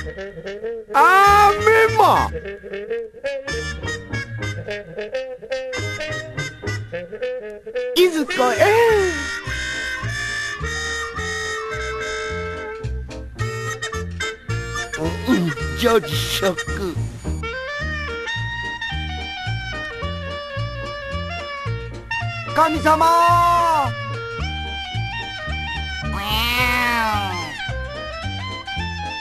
あめまいずこへ女子食神様